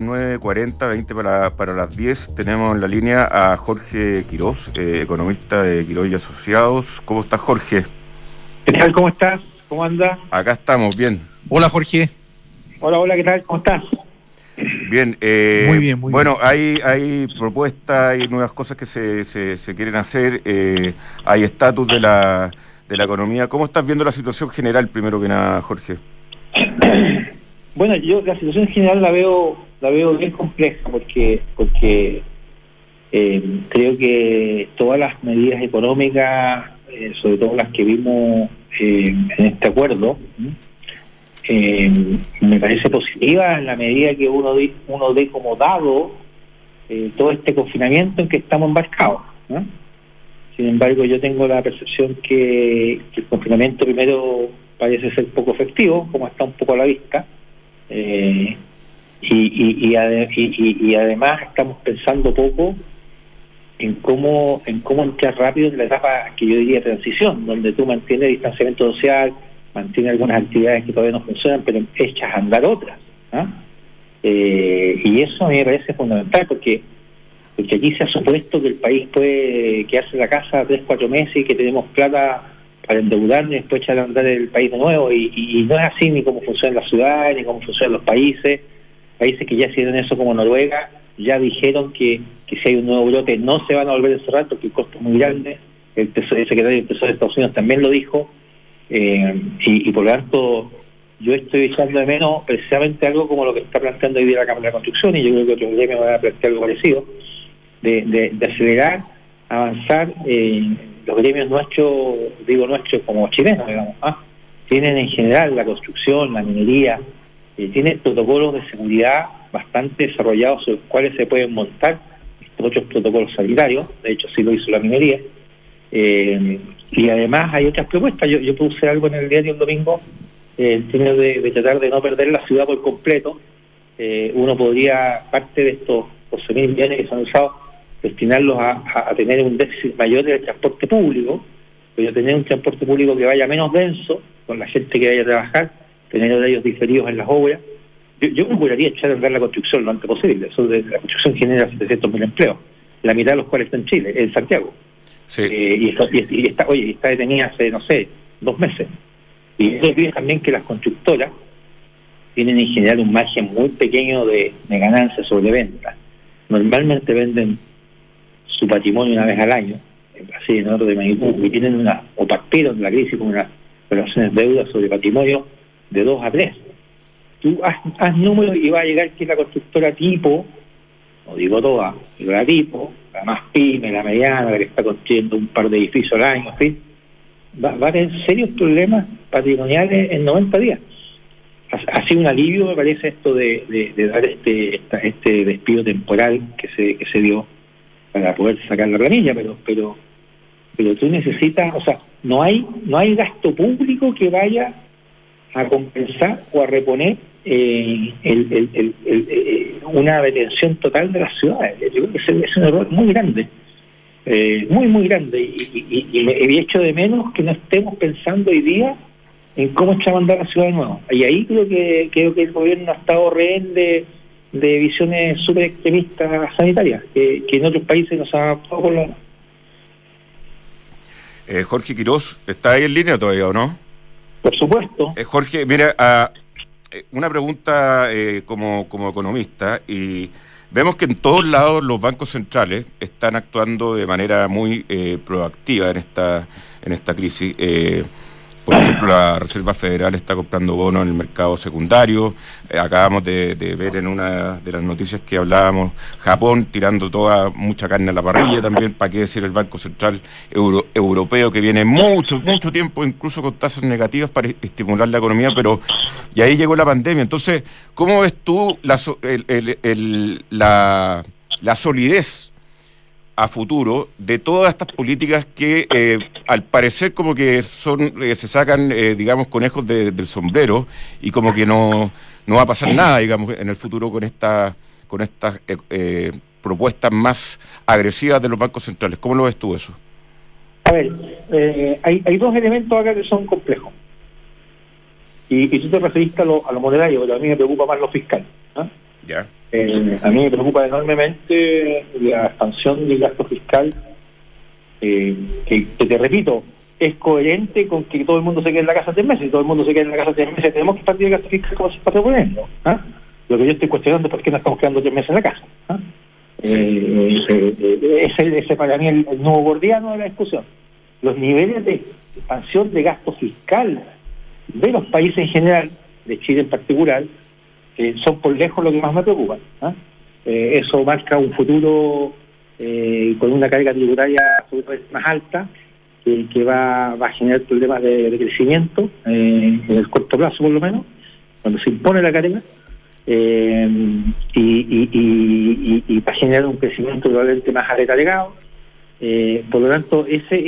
9:40, 20 para las 10. Tenemos en la línea a Jorge Quirós, economista de Quirós y Asociados. ¿Cómo estás, Jorge? ¿Qué tal? ¿Cómo estás? ¿Cómo andas? Acá estamos, bien. Hola, Jorge. Hola, ¿qué tal? ¿Cómo estás? Bien. Muy bien, muy bueno, bien. hay propuestas, hay nuevas cosas que se quieren hacer. Hay estatus de la economía. ¿Cómo estás viendo la situación general, primero que nada, Jorge? Bueno, yo la situación general la veo bien compleja porque creo que todas las medidas económicas, sobre todo las que vimos en este acuerdo, me parece positiva en la medida que uno dé como dado todo este confinamiento en que estamos embarcados, ¿no? Sin embargo, yo tengo la percepción que el confinamiento primero parece ser poco efectivo, como está un poco a la vista, y además estamos pensando poco en cómo entrar rápido en la etapa que yo diría transición, donde tú mantienes distanciamiento social, mantienes algunas actividades que todavía no funcionan, pero echas a andar otras, ¿no? Y eso a mí me parece fundamental, porque aquí se ha supuesto que el país puede quedarse en la casa 3-4 meses y que tenemos plata para endeudarnos y después echar a andar el país de nuevo, y no es así ni cómo funcionan las ciudades, ni cómo funcionan los países que ya hicieron eso, como Noruega, ya dijeron que si hay un nuevo brote no se van a volver a encerrar porque el costo es muy grande. El secretario del Tesoro de Estados Unidos también lo dijo, y por lo tanto yo estoy echando de menos precisamente algo como lo que está planteando hoy día la Cámara de Construcción, y yo creo que otros gremios van a plantear algo parecido, de acelerar, avanzar. Los gremios nuestros, digo nuestros como chilenos, digamos, tienen en general la construcción, la minería, tienen protocolos de seguridad bastante desarrollados sobre los cuales se pueden montar otros protocolos sanitarios. De hecho, sí lo hizo la minería. Y además hay otras propuestas. Yo puse algo en el diario el domingo, en términos de tratar de no perder la ciudad por completo. Uno podría, parte de estos 12.000 millones que se han usado, destinarlos a tener un déficit mayor del transporte público, pero tener un transporte público que vaya menos denso, con la gente que vaya a trabajar, tener horarios diferidos en las obras. Yo procuraría echar a andar la construcción lo antes posible. Eso de la construcción genera 700.000 empleos, la mitad de los cuales está en Chile, en Santiago. Sí. Y está detenida hace, no sé, 2 meses. Y eso pide también que las constructoras tienen en general un margen muy pequeño de ganancias sobre ventas. Normalmente venden su patrimonio una vez al año, así en orden de magnitud, y tienen o partieron la crisis con unas relaciones de deuda sobre patrimonio de 2 a 3. Tú haz números y va a llegar que la constructora tipo, no digo toda, pero la tipo, la más pyme, la mediana, la que está construyendo un par de edificios al año, en fin, va a tener serios problemas patrimoniales en 90 días. Ha sido un alivio, me parece, esto de dar este despido temporal que se dio para poder sacar la planilla, pero tú necesitas, o sea, no hay gasto público que vaya a compensar o a reponer una detención total de las ciudades. Yo creo que es un error muy grande, muy grande, y me echo de menos que no estemos pensando hoy día en cómo echar a andar la ciudad de nuevo. Y ahí creo que el gobierno ha estado rehén de visiones súper extremistas sanitarias, que en otros países nos ha adaptado por lo... Jorge Quirós, ¿está ahí en línea todavía o no? Por supuesto. Jorge, mira, una pregunta como economista, y vemos que en todos lados los bancos centrales están actuando de manera muy proactiva en esta crisis. Por ejemplo, la Reserva Federal está comprando bonos en el mercado secundario. Acabamos de ver en una de las noticias que hablábamos, Japón tirando mucha carne a la parrilla también. ¿Para qué decir el Banco Central Europeo, que viene mucho tiempo incluso con tasas negativas para estimular la economía? Pero y ahí llegó la pandemia. Entonces, ¿cómo ves tú la solidez a futuro de todas estas políticas que al parecer como que se sacan digamos conejos del sombrero, y como que no va a pasar nada, digamos, en el futuro con estas propuestas más agresivas de los bancos centrales? ¿Cómo lo ves tú eso? A ver, hay 2 elementos acá que son complejos, y tú te referiste a lo monetario, pero a mí me preocupa más lo fiscal, ¿no? Ya. A mí me preocupa enormemente la expansión del gasto fiscal, que te repito, es coherente con que todo el mundo se quede en la casa 3 meses. Si todo el mundo se queda en la casa 3 meses, tenemos que partir el gasto fiscal como se está proponiendo. Lo que yo estoy cuestionando es por qué no estamos quedando 3 meses en la casa. Ese para mí el nuevo gordiano de la discusión. Los niveles de expansión de gasto fiscal de los países en general, de Chile en particular, son por lejos lo que más me preocupa. Eso marca un futuro con una carga tributaria más alta, que va a generar problemas de crecimiento en el corto plazo, por lo menos, cuando se impone la carga, y va a generar un crecimiento probablemente más aretaleado. Por lo tanto,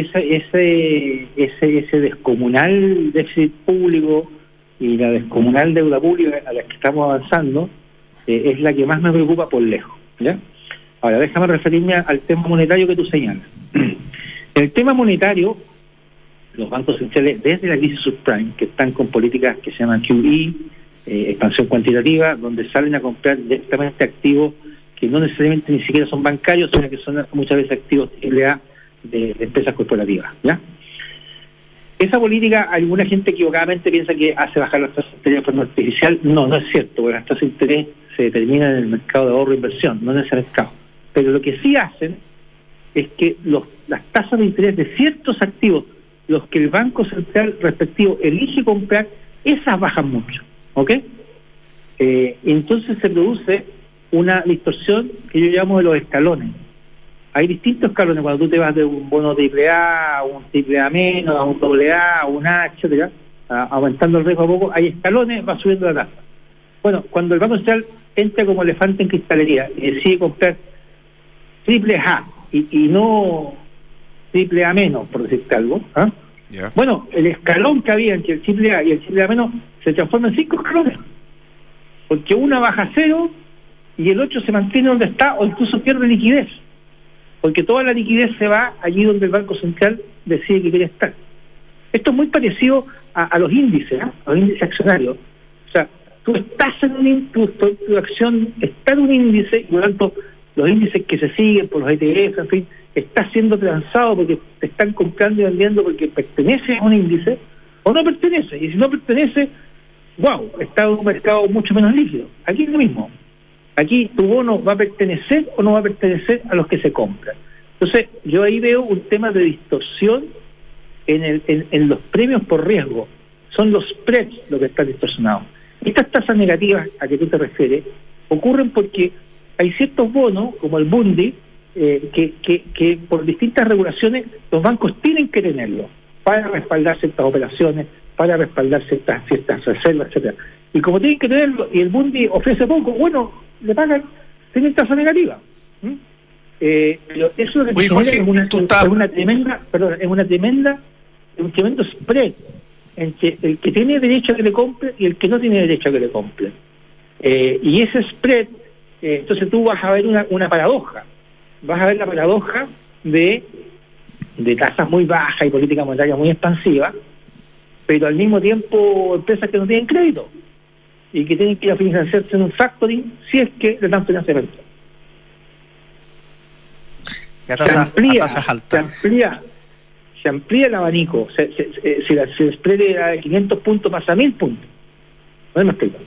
ese descomunal déficit público y la descomunal deuda pública a la que estamos avanzando es la que más me preocupa por lejos, ¿ya? Ahora, déjame referirme al tema monetario que tú señalas. El tema monetario, los bancos centrales, desde la crisis subprime, que están con políticas que se llaman QE, expansión cuantitativa, donde salen a comprar directamente activos que no necesariamente ni siquiera son bancarios, sino que son muchas veces activos AAA de empresas corporativas, ¿ya? Esa política, alguna gente equivocadamente piensa que hace bajar las tasas de interés de forma artificial. No es cierto, porque las tasas de interés se determinan en el mercado de ahorro e inversión, no en ese mercado. Pero lo que sí hacen es que las tasas de interés de ciertos activos, los que el Banco Central respectivo elige comprar, esas bajan mucho, ¿ok? Entonces se produce una distorsión que yo llamo de los escalones. Hay distintos escalones cuando tú te vas de un bono AAA a un AAA menos, a un AA, a un A, etcétera, aumentando el riesgo a poco. Hay escalones, va subiendo la tasa. Bueno, cuando el Banco Central entra como elefante en cristalería y decide comprar AAA y no AAA menos, por decirte algo, Yeah. Bueno, el escalón que había entre el AAA y el AAA menos se transforma en 5 escalones, porque una baja a 0 y el 8 se mantiene donde está o incluso pierde liquidez, porque toda la liquidez se va allí donde el Banco Central decide que quiere estar. Esto es muy parecido a los índices, a los índices accionarios. O sea, tú estás en tu acción está en un índice, y por lo tanto los índices que se siguen por los ETF, en fin, está siendo transado porque te están comprando y vendiendo porque pertenece a un índice o no pertenece. Y si no pertenece, wow, está en un mercado mucho menos líquido. Aquí es lo mismo. Aquí tu bono va a pertenecer o no va a pertenecer a los que se compran. Entonces, yo ahí veo un tema de distorsión en los premios por riesgo. Son los spreads los que están distorsionados. Estas tasas negativas a que tú te refieres ocurren porque hay ciertos bonos, como el Bundy, que por distintas regulaciones los bancos tienen que tenerlo para respaldar ciertas operaciones, para respaldar ciertas reservas, etcétera. Y como tienen que tenerlo, y el Bundy ofrece poco, bueno, le pagan, tienen tasa negativa. Pero eso es un tremendo spread entre el que tiene derecho a que le compre y el que no tiene derecho a que le compre. Y ese spread, entonces tú vas a ver una paradoja. Vas a ver la paradoja de tasas muy bajas y política monetaria muy expansiva, pero al mismo tiempo empresas que no tienen crédito y que tienen que ir a financiarse en un factoring si es que le dan financiamiento. Se amplía el abanico. Si el spread era de 500 puntos pasa a 1000 puntos. No me explico.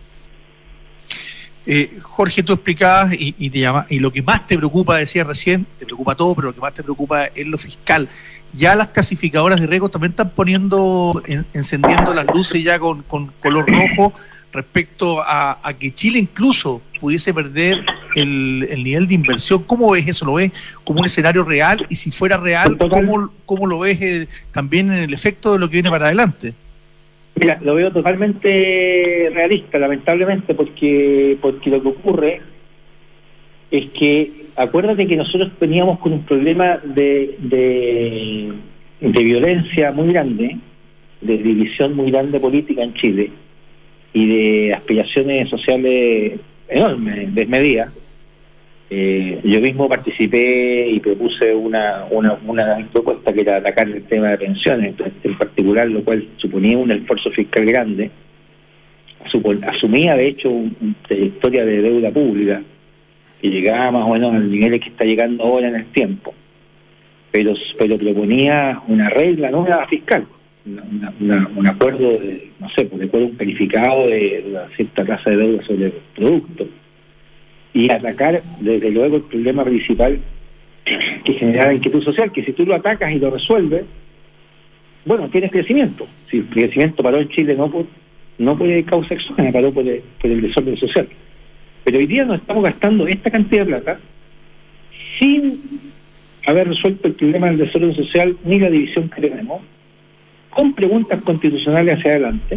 Jorge, tú explicabas y lo que más te preocupa, decías recién, te preocupa todo, pero lo que más te preocupa es lo fiscal. Ya las clasificadoras de riesgo también están encendiendo las luces ya con color rojo respecto a que Chile incluso pudiese perder el nivel de inversión. ¿Cómo ves eso? ¿Lo ves como un escenario real? Y si fuera real, ¿cómo lo ves también en el efecto de lo que viene para adelante? Mira, lo veo totalmente realista, lamentablemente, porque lo que ocurre es que, acuérdate que nosotros veníamos con un problema de violencia muy grande, de división muy grande política en Chile y de aspiraciones sociales enormes, desmedidas. Yo mismo participé y propuse una propuesta que era atacar el tema de pensiones en particular, lo cual suponía un esfuerzo fiscal grande, asumía de hecho una trayectoria de deuda pública que llegaba más o menos al nivel que está llegando ahora en el tiempo, pero proponía una regla nueva fiscal, un acuerdo de, no sé, por ejemplo, un calificado de una cierta tasa de deuda sobre el producto, y atacar desde luego el problema principal que generaba inquietud social, que si tú lo atacas y lo resuelves, bueno, tienes crecimiento. Si el crecimiento paró en Chile no por causa exógena, paró por el desorden social. Pero hoy día nos estamos gastando esta cantidad de plata sin haber resuelto el problema del desorden social ni la división que tenemos, con preguntas constitucionales hacia adelante,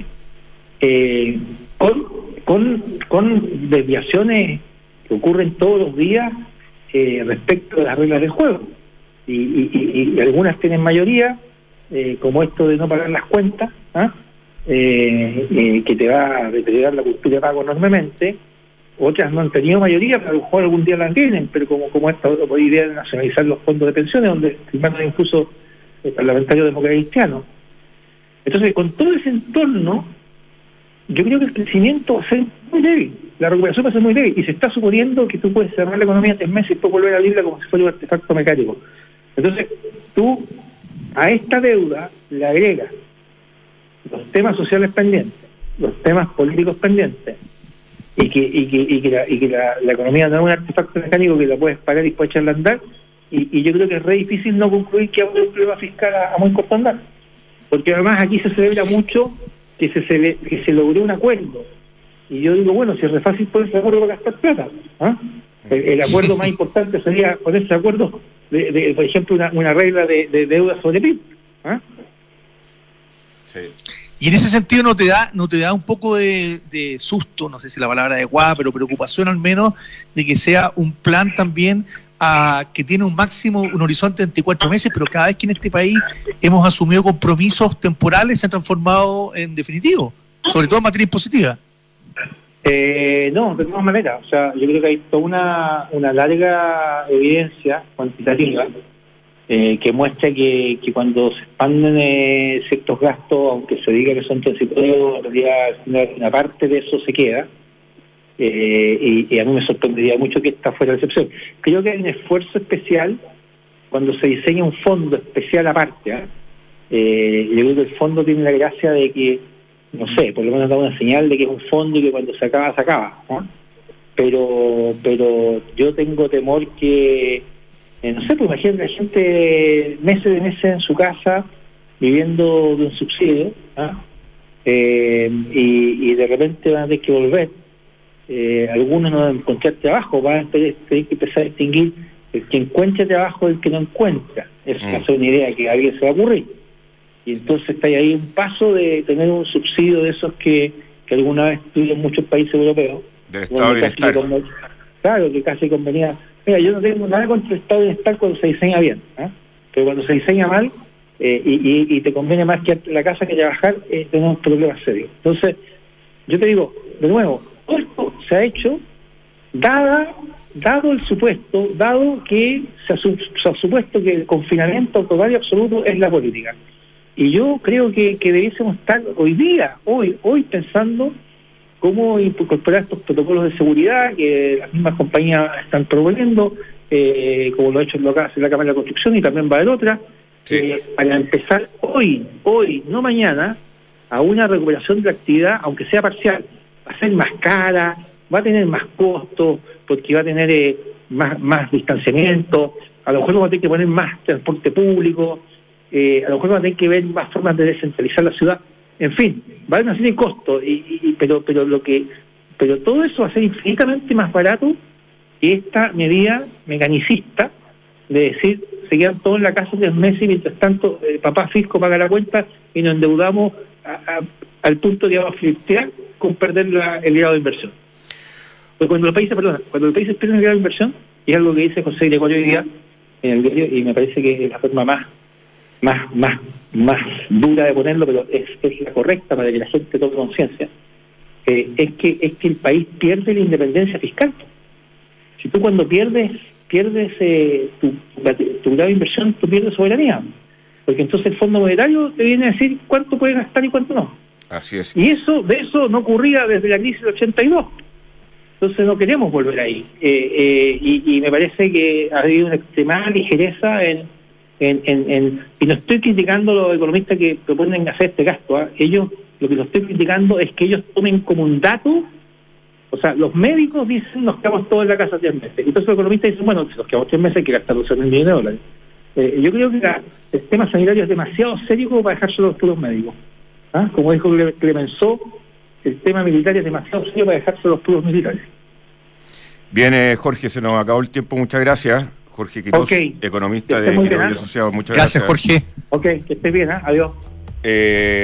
con desviaciones que ocurren todos los días respecto de las reglas del juego. Y algunas tienen mayoría, como esto de no pagar las cuentas, que te va a deteriorar la cultura de pago enormemente. Otras no han tenido mayoría, pero a lo mejor algún día la tienen, pero como esta otra idea de nacionalizar los fondos de pensiones, donde firmaron incluso el parlamentario demócrata cristiano. Entonces, con todo ese entorno, yo creo que el crecimiento va a ser muy débil, la recuperación va a ser muy débil, y se está suponiendo que tú puedes cerrar la economía en 3 meses y después volver a abrirla como si fuera un artefacto mecánico. Entonces, tú a esta deuda le agregas los temas sociales pendientes, los temas políticos pendientes, y que la economía no es un artefacto mecánico que la puedes pagar y puedes echarla a andar, y yo creo que es re difícil no concluir que hay un problema fiscal a muy corto andar, porque además aquí se celebra mucho que se logró un acuerdo, y yo digo, bueno, si es re fácil ponerse de acuerdo para gastar plata, el acuerdo más importante sería ponerse de acuerdo de por ejemplo, una regla de deuda sobre PIB. Sí. Y en ese sentido no te da un poco de susto, no sé si la palabra adecuada, pero preocupación al menos, de que sea un plan también que tiene un máximo, un horizonte de 24 meses, pero cada vez que en este país hemos asumido compromisos temporales se han transformado en definitivo, sobre todo en materia impositiva. No, de todas maneras, o sea, yo creo que hay toda una larga evidencia cuantitativa que muestra que cuando se expanden ciertos gastos, aunque se diga que son transitorios, en realidad una parte de eso se queda, y a mí me sorprendería mucho que esta fuera la excepción. Creo que hay un esfuerzo especial cuando se diseña un fondo especial aparte. Yo creo que el fondo tiene la gracia de que, no sé, por lo menos da una señal de que es un fondo y que cuando se acaba, ¿no? Pero yo tengo temor que, no sé, pues imagínate la gente meses en su casa viviendo de un subsidio, y de repente van a tener que volver. Algunos no van a encontrar trabajo, van a tener que empezar a distinguir el que encuentra trabajo del que no encuentra. Eso es una idea que a alguien se va a ocurrir. Y entonces está ahí un paso de tener un subsidio de esos que alguna vez tuvieron muchos países europeos. Del Estado de Bienestar. Claro, que casi convenía. Mira, yo no tengo nada contra el Estado de Bienestar cuando se diseña bien, pero cuando se diseña mal y te conviene más que la casa que trabajar, tenemos problemas serios. Entonces, yo te digo, de nuevo, todo esto se ha hecho dado el supuesto, dado que se ha supuesto que el confinamiento total y absoluto es la política. Y yo creo que debiésemos estar hoy pensando cómo incorporar estos protocolos de seguridad que las mismas compañías están proponiendo, como lo ha hecho en la Cámara de Construcción y también va a haber otra, para empezar hoy, no mañana, a una recuperación de la actividad, aunque sea parcial. Va a ser más cara, va a tener más costos, porque va a tener más distanciamiento, a lo mejor vamos a tener que poner más transporte público, a lo mejor vamos a tener que ver más formas de descentralizar la ciudad. En fin, va a haber una serie de costos, pero todo eso va a ser infinitamente más barato que esta medida mecanicista de decir, se quedan todos en la casa 3 meses y mientras tanto papá fisco paga la cuenta y nos endeudamos al punto de flirtear con perder el grado de inversión. Pues cuando los países pierden el grado de inversión, y es algo que dice José Gregorio hoy día en el diario, y me parece que es la forma más dura de ponerlo, pero es la correcta para que la gente tome conciencia, es que el país pierde la independencia fiscal. Si tú cuando pierdes tu grado de inversión, tú pierdes soberanía, porque entonces el Fondo Monetario te viene a decir cuánto puedes gastar y cuánto no. Así es. Y de eso no ocurría desde la crisis del 82. Entonces no queremos volver ahí. Y me parece que ha habido una extremada ligereza y no estoy criticando a los economistas que proponen hacer este gasto. Ellos, lo que los estoy criticando es que ellos tomen como un dato. O sea, los médicos dicen nos quedamos todos en la casa 3 meses. Entonces los economistas dicen, bueno, si nos quedamos 3 meses hay que gastar 12.000 millones de dólares. Yo creo que el tema sanitario es demasiado serio como para dejárselo a los puros médicos. Como dijo Clemenceau, el tema militar es demasiado serio para dejárselo a los puros militares. Bien, Jorge, se nos acabó el tiempo. Muchas gracias. Jorge Quirós, economista de Quirós y Asociados. Muchas gracias. Gracias, Jorge. Ok, que estés bien. Adiós.